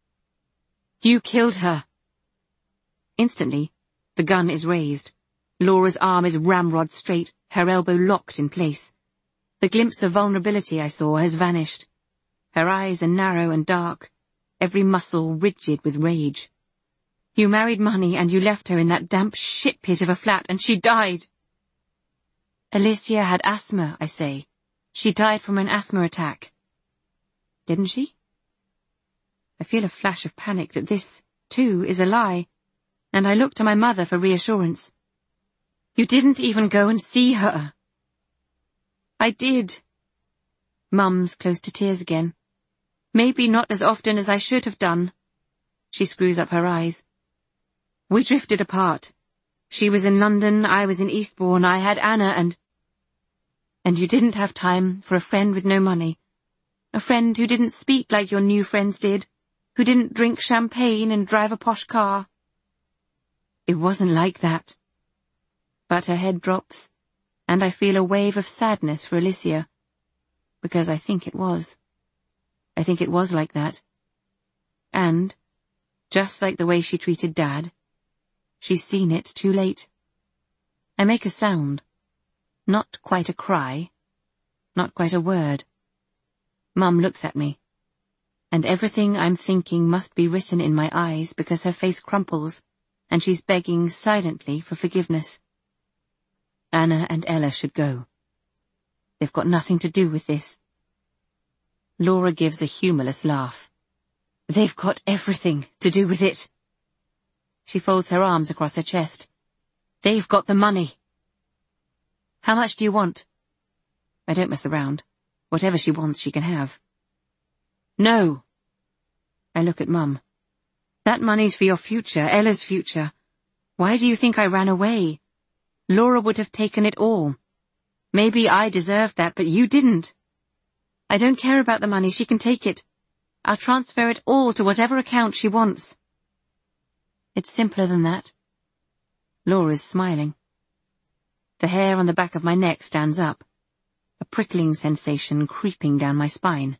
You killed her. Instantly, the gun is raised. Laura's arm is ramrod straight, her elbow locked in place. The glimpse of vulnerability I saw has vanished. Her eyes are narrow and dark, every muscle rigid with rage. You married money and you left her in that damp shit pit of a flat and she died. Alicia had asthma, I say. She died from an asthma attack. Didn't she? I feel a flash of panic that this, too, is a lie, and I look to my mother for reassurance. You didn't even go and see her. I did. Mum's close to tears again. Maybe not as often as I should have done. She screws up her eyes. We drifted apart. She was in London, I was in Eastbourne, I had Anna and you didn't have time for a friend with no money. A friend who didn't speak like your new friends did, who didn't drink champagne and drive a posh car. It wasn't like that. But her head drops, and I feel a wave of sadness for Alicia, because I think it was. I think it was like that. And, just like the way she treated Dad, she's seen it too late. I make a sound. Not quite a cry. Not quite a word. Mum looks at me, and everything I'm thinking must be written in my eyes because her face crumples, and she's begging silently for forgiveness. Anna and Ella should go. They've got nothing to do with this. Laura gives a humorless laugh. They've got everything to do with it. She folds her arms across her chest. They've got the money. How much do you want? I don't mess around. Whatever she wants, she can have. No. I look at Mum. That money's for your future, Ella's future. Why do you think I ran away? Laura would have taken it all. Maybe I deserved that, but you didn't. I don't care about the money, she can take it. I'll transfer it all to whatever account she wants. It's simpler than that. Laura's smiling. The hair on the back of my neck stands up, a prickling sensation creeping down my spine.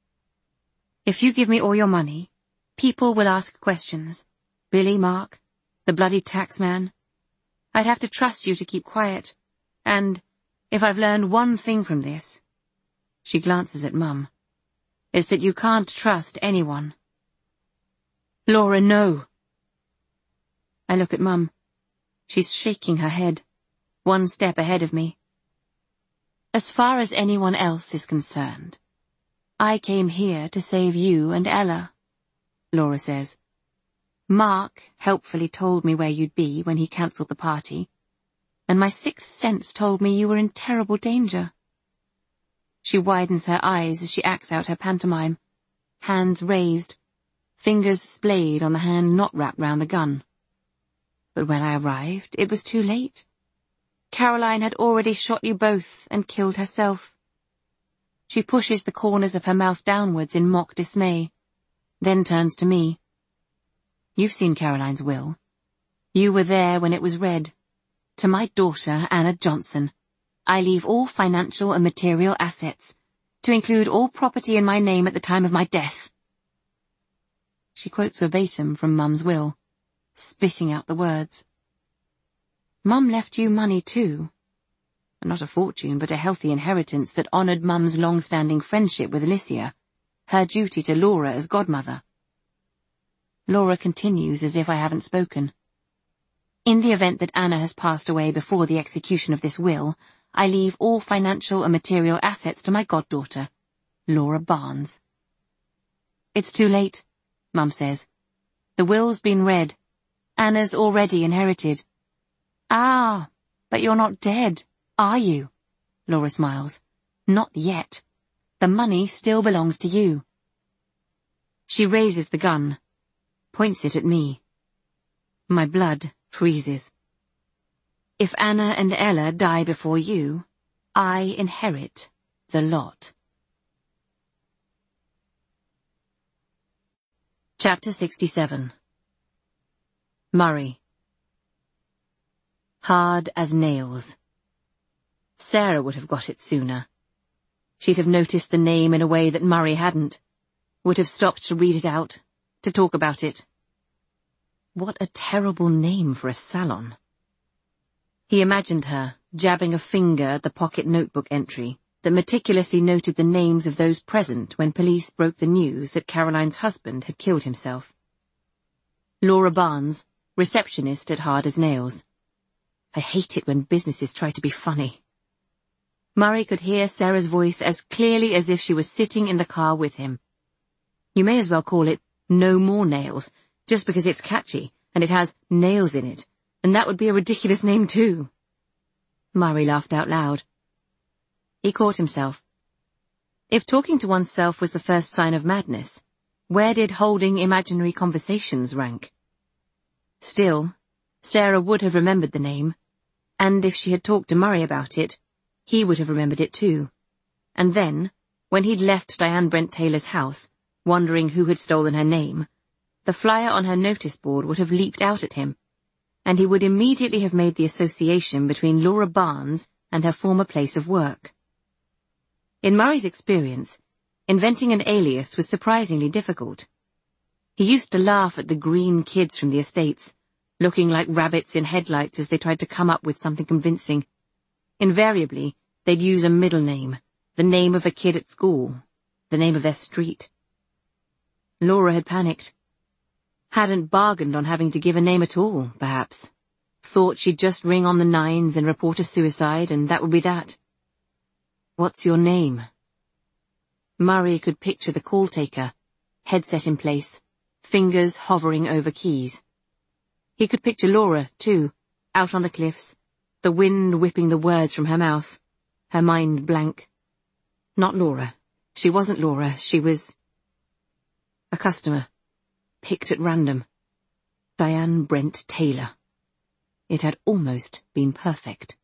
If you give me all your money, people will ask questions. Billy, Mark, the bloody taxman. I'd have to trust you to keep quiet. And if I've learned one thing from this, she glances at Mum, is that you can't trust anyone. Laura, no. I look at Mum. She's shaking her head, one step ahead of me. As far as anyone else is concerned, I came here to save you and Ella, Laura says. Mark helpfully told me where you'd be when he cancelled the party, and my sixth sense told me you were in terrible danger. She widens her eyes as she acts out her pantomime, hands raised, fingers splayed on the hand not wrapped round the gun. But when I arrived, it was too late. Caroline had already shot you both and killed herself. She pushes the corners of her mouth downwards in mock dismay, then turns to me. You've seen Caroline's will. You were there when it was read. To my daughter, Anna Johnson, I leave all financial and material assets, to include all property in my name at the time of my death. She quotes verbatim from Mum's will, spitting out the words. Mum left you money too. Not a fortune, but a healthy inheritance that honoured Mum's long-standing friendship with Alicia, her duty to Laura as godmother. Laura continues as if I haven't spoken. In the event that Anna has passed away before the execution of this will, I leave all financial and material assets to my goddaughter, Laura Barnes. It's too late, Mum says. The will's been read. Anna's already inherited. Ah, but you're not dead, are you? Laura smiles. Not yet. The money still belongs to you. She raises the gun, points it at me. My blood freezes. If Anna and Ella die before you, I inherit the lot. Chapter 67. Murray. Hard as nails. Sarah would have got it sooner. She'd have noticed the name in a way that Murray hadn't, would have stopped to read it out, to talk about it. What a terrible name for a salon. He imagined her, jabbing a finger at the pocket notebook entry that meticulously noted the names of those present when police broke the news that Caroline's husband had killed himself. Laura Barnes, receptionist at Hard as Nails. I hate it when businesses try to be funny. Murray could hear Sarah's voice as clearly as if she was sitting in the car with him. You may as well call it No More Nails, just because it's catchy, and it has nails in it, and that would be a ridiculous name too. Murray laughed out loud. He caught himself. If talking to oneself was the first sign of madness, where did holding imaginary conversations rank? Still, Sarah would have remembered the name, and if she had talked to Murray about it, he would have remembered it too. And then, when he'd left Diane Brent Taylor's house, wondering who had stolen her name, the flyer on her notice board would have leaped out at him, and he would immediately have made the association between Laura Barnes and her former place of work. In Murray's experience, inventing an alias was surprisingly difficult. He used to laugh at the green kids from the estates, looking like rabbits in headlights as they tried to come up with something convincing. Invariably, they'd use a middle name, the name of a kid at school, the name of their street. Laura had panicked. Hadn't bargained on having to give a name at all, perhaps. Thought she'd just ring on the 9s and report a suicide, and that would be that. What's your name? Murray could picture the call taker, headset in place, fingers hovering over keys. He could picture Laura, too, out on the cliffs, the wind whipping the words from her mouth, her mind blank. Not Laura. She wasn't Laura, she was a customer, picked at random. Diane Brent Taylor. It had almost been perfect.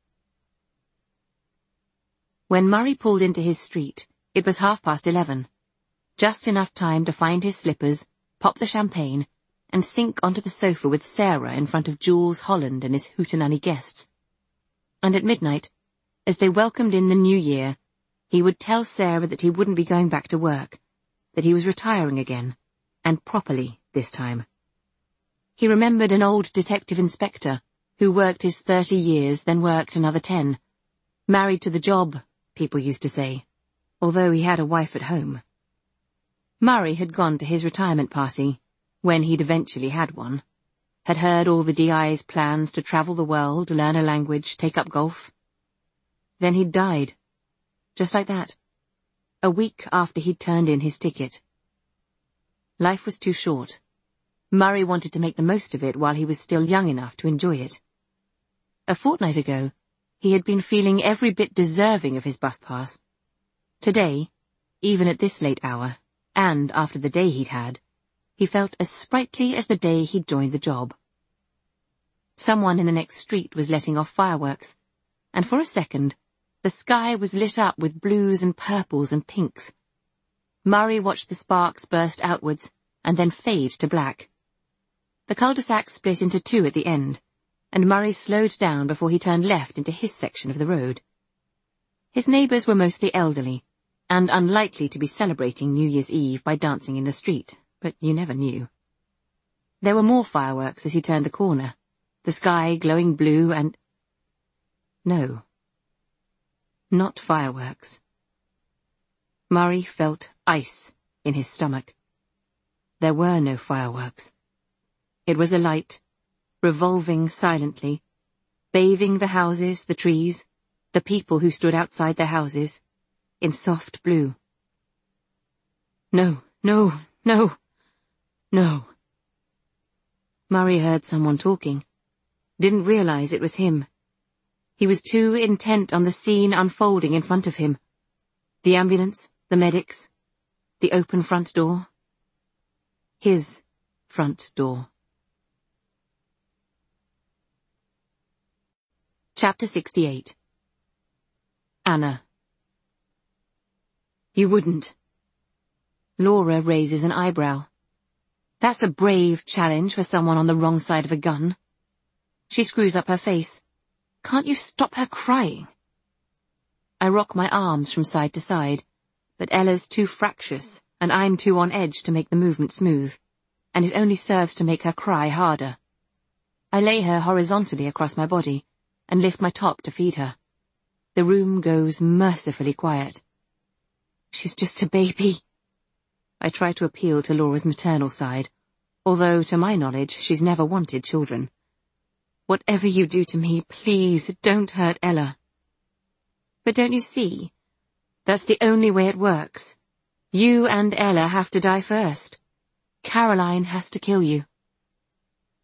When Murray pulled into his street, it was 11:30, just enough time to find his slippers, pop the champagne, and sink onto the sofa with Sarah in front of Jules Holland and his hootenanny guests. And at midnight, as they welcomed in the new year, he would tell Sarah that he wouldn't be going back to work, that he was retiring again, and properly this time. He remembered an old detective inspector who worked his 30 years, then worked another 10. Married to the job, people used to say, although he had a wife at home. Murray had gone to his retirement party, when he'd eventually had one, had heard all the DI's plans to travel the world, learn a language, take up golf. Then he'd died. Just like that. A week after he'd turned in his ticket. Life was too short. Murray wanted to make the most of it while he was still young enough to enjoy it. A fortnight ago, he had been feeling every bit deserving of his bus pass. Today, even at this late hour, and after the day he'd had, he felt as sprightly as the day he'd joined the job. Someone in the next street was letting off fireworks, and for a second, the sky was lit up with blues and purples and pinks. Murray watched the sparks burst outwards and then fade to black. The cul-de-sac split into two at the end, and Murray slowed down before he turned left into his section of the road. His neighbours were mostly elderly, and unlikely to be celebrating New Year's Eve by dancing in the street, but you never knew. There were more fireworks as he turned the corner, the sky glowing blue and... No. Not fireworks. Murray felt ice in his stomach. There were no fireworks. It was a light, revolving silently, bathing the houses, the trees, the people who stood outside their houses, in soft blue. No, no, no, no. Murray heard someone talking. Didn't realize it was him. He was too intent on the scene unfolding in front of him. The ambulance, the medics, the open front door. His front door. Chapter 68. Anna. You wouldn't. Laura raises an eyebrow. That's a brave challenge for someone on the wrong side of a gun. She screws up her face. Can't you stop her crying? I rock my arms from side to side, but Ella's too fractious, and I'm too on edge to make the movement smooth, and it only serves to make her cry harder. I lay her horizontally across my body, and lift my top to feed her. The room goes mercifully quiet. She's just a baby. I try to appeal to Laura's maternal side, although, to my knowledge, she's never wanted children. Whatever you do to me, please don't hurt Ella. But don't you see? That's the only way it works. You and Ella have to die first. Caroline has to kill you.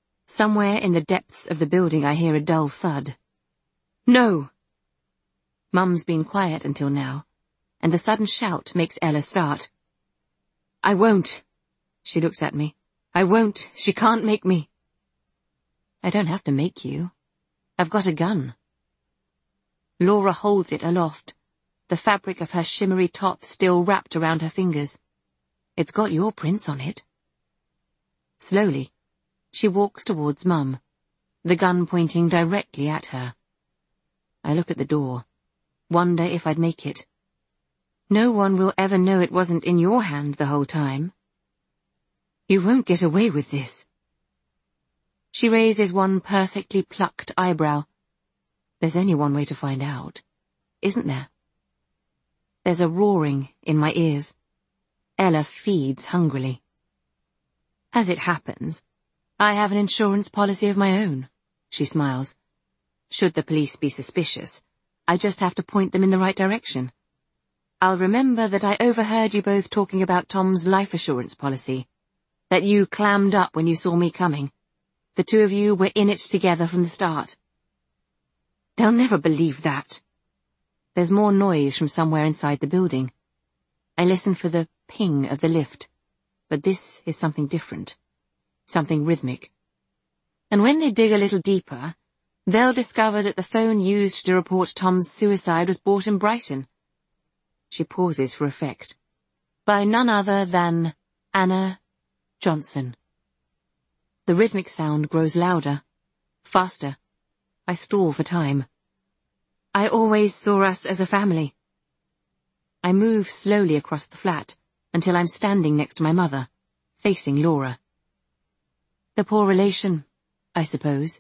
Somewhere in the depths of the building I hear a dull thud. No! Mum's been quiet until now, and the sudden shout makes Ella start. "I won't." She looks at me. "I won't. She can't make me." "I don't have to make you. I've got a gun." Laura holds it aloft, the fabric of her shimmery top still wrapped around her fingers. "It's got your prints on it." Slowly, she walks towards Mum, the gun pointing directly at her. I look at the door, wonder if I'd make it. "No one will ever know it wasn't in your hand the whole time. You won't get away with this." She raises one perfectly plucked eyebrow. "There's only one way to find out, isn't there?" There's a roaring in my ears. Ella feeds hungrily. "As it happens, I have an insurance policy of my own," she smiles. "Should the police be suspicious, I just have to point them in the right direction. I'll remember that I overheard you both talking about Tom's life assurance policy, that you clammed up when you saw me coming. The two of you were in it together from the start." "They'll never believe that." There's more noise from somewhere inside the building. I listen for the ping of the lift, but this is something different, something rhythmic. And when they dig a little deeper, they'll discover that the phone used to report Tom's suicide was bought in Brighton. She pauses for effect. By none other than Anna Johnson. The rhythmic sound grows louder, faster. I stall for time. "I always saw us as a family." I move slowly across the flat until I'm standing next to my mother, facing Laura. "The poor relation, I suppose."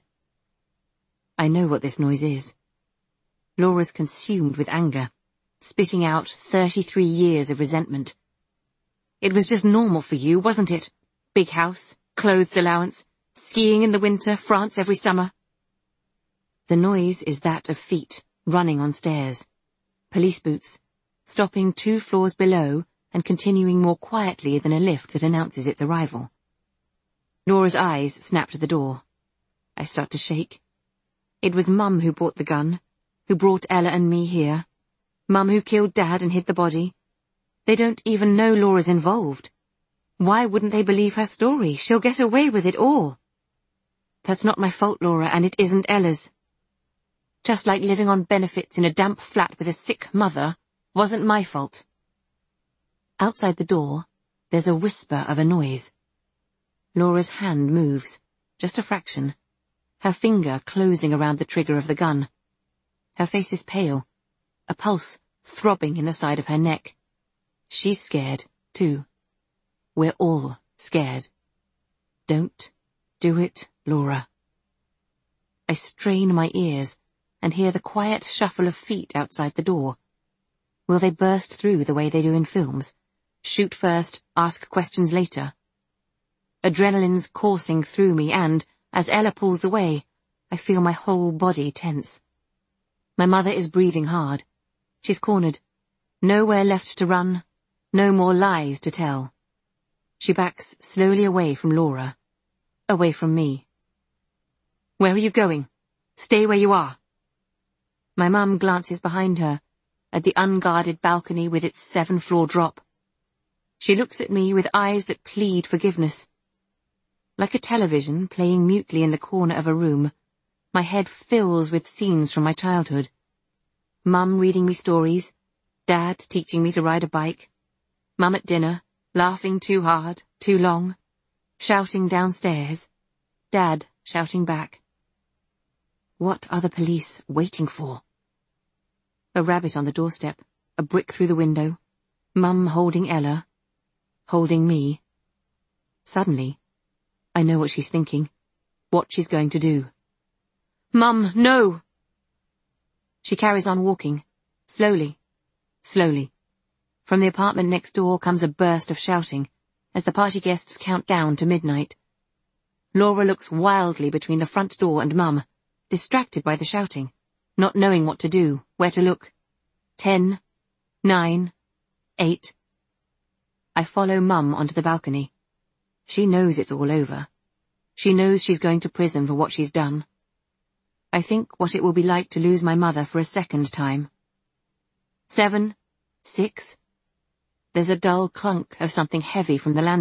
I know what this noise is. Laura's consumed with anger, spitting out 33 years of resentment. "It was just normal for you, wasn't it? Big house, clothes allowance, skiing in the winter, France every summer." The noise is that of feet running on stairs, police boots, stopping 2 floors below and continuing more quietly than a lift that announces its arrival. Laura's eyes snap to the door. I start to shake. It was Mum who bought the gun, who brought Ella and me here. Mum who killed Dad and hid the body. They don't even know Laura's involved. Why wouldn't they believe her story? She'll get away with it all. That's not my fault, Laura, and it isn't Ella's. Just like living on benefits in a damp flat with a sick mother wasn't my fault. Outside the door, there's a whisper of a noise. Laura's hand moves, just a fraction, her finger closing around the trigger of the gun. Her face is pale, a pulse throbbing in the side of her neck. She's scared, too. We're all scared. Don't do it, Laura. I strain my ears and hear the quiet shuffle of feet outside the door. Will they burst through the way they do in films? Shoot first, ask questions later? Adrenaline's coursing through me and, as Ella pulls away, I feel my whole body tense. My mother is breathing hard. She's cornered. Nowhere left to run, no more lies to tell. She backs slowly away from Laura, away from me. "Where are you going? Stay where you are." My mum glances behind her, at the unguarded balcony with its 7-floor drop. She looks at me with eyes that plead forgiveness. Like a television playing mutely in the corner of a room, my head fills with scenes from my childhood. Mum reading me stories, Dad teaching me to ride a bike, Mum at dinner, laughing too hard, too long, shouting downstairs, Dad shouting back. What are the police waiting for? A rabbit on the doorstep, a brick through the window, Mum holding Ella, holding me. Suddenly, I know what she's thinking, what she's going to do. "Mum, no!" She carries on walking, slowly, slowly. From the apartment next door comes a burst of shouting, as the party guests count down to midnight. Laura looks wildly between the front door and Mum, distracted by the shouting, not knowing what to do, where to look. 10, 9, 8. I follow Mum onto the balcony. She knows it's all over. She knows she's going to prison for what she's done. I think what it will be like to lose my mother for a second time. 7, 6. There's a dull clunk of something heavy from the landing.